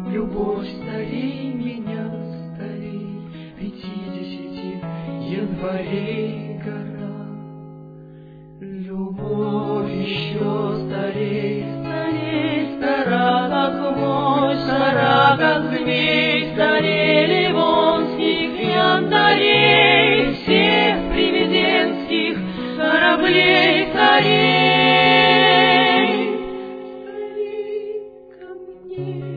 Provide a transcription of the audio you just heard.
Любовь, старей меня, старей, 50 январей гора. Любовь еще старей, старей, стара, как мой, стара, как змей, старей ливонских янтарей, всех привиденских кораблей, старей. Старей ко мне.